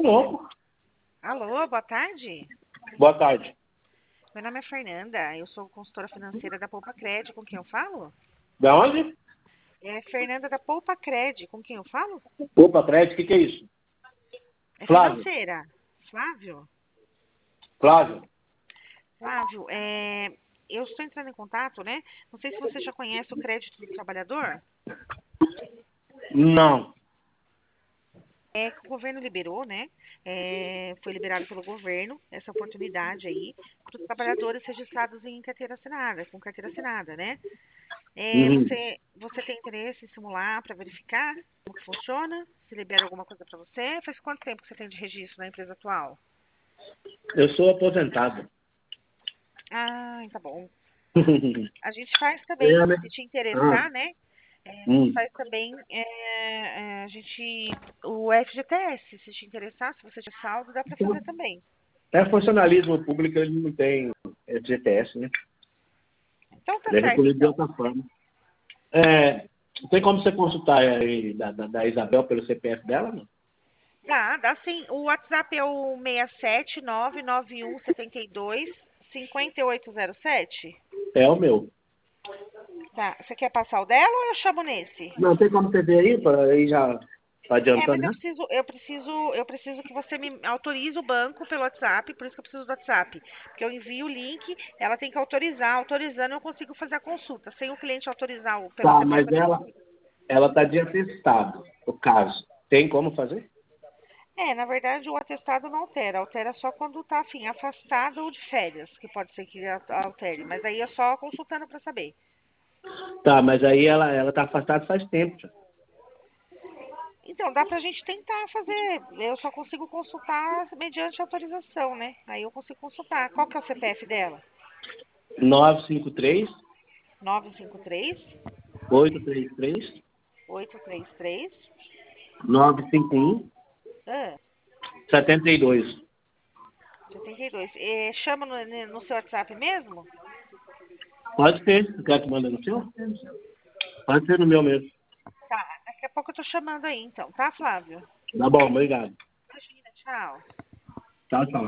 louco. Alô, boa tarde. Boa tarde. Meu nome é Fernanda, eu sou consultora financeira da Poupa Cred, com quem eu falo? Da onde? É Fernanda da Poupa Cred, com quem eu falo? Opa, crédito, o que é isso? É Flávio. financeira. Flávio? Flávio. Flávio, eu estou entrando em contato, né? Não sei se você já conhece o crédito do trabalhador. Não. É que o governo liberou, né? Foi liberado pelo governo essa oportunidade aí para os trabalhadores registrados em carteira assinada, com carteira assinada, né? Uhum. Você tem interesse em simular para verificar como que funciona? Se libera alguma coisa para você? Faz quanto tempo que você tem de registro na empresa atual? Eu sou aposentado. Ah, tá bom. A gente faz também, É, né? se te Ah, interessar, né? A gente hum. faz também o FGTS, se te interessar, se você tiver saldo, dá para fazer também. É funcionalismo público, ele não tem GTS, né? Então tá Ele é certo, recolhido de então. outra forma. Tem como você consultar aí da Isabel pelo CPF dela, não? Dá sim. O WhatsApp é o 67991725807. É o meu. Tá. Você quer passar o dela ou eu chamo nesse? Não, tem como você ver aí, para aí já tá Mas adiantando, né? eu preciso que você me autorize o banco pelo WhatsApp, por isso que eu preciso do WhatsApp. Porque eu envio o link, ela tem que autorizar. Autorizando, eu consigo fazer a consulta. Sem o cliente autorizar pelo Tá, CPF, mas eu não consigo. ela tá de atestado, o caso. Tem como fazer? Na verdade, o atestado não altera. Altera só quando tá, assim, afastado ou de férias, que pode ser que altere. Mas aí é só consultando para saber. Tá, mas aí ela tá afastada faz tempo já. Então, dá pra gente tentar fazer. Eu só consigo consultar mediante autorização, né? Aí eu consigo consultar. Qual que é o CPF dela? 953 953 833 833 951 ah, 72. 72. Chama no seu WhatsApp mesmo? Pode ser. Quer que manda no seu? Pode ser no meu mesmo. Tá, daqui a pouco eu tô chamando aí então, tá, Flávio? Tá bom, obrigado. Imagina, tchau. Tchau, tchau.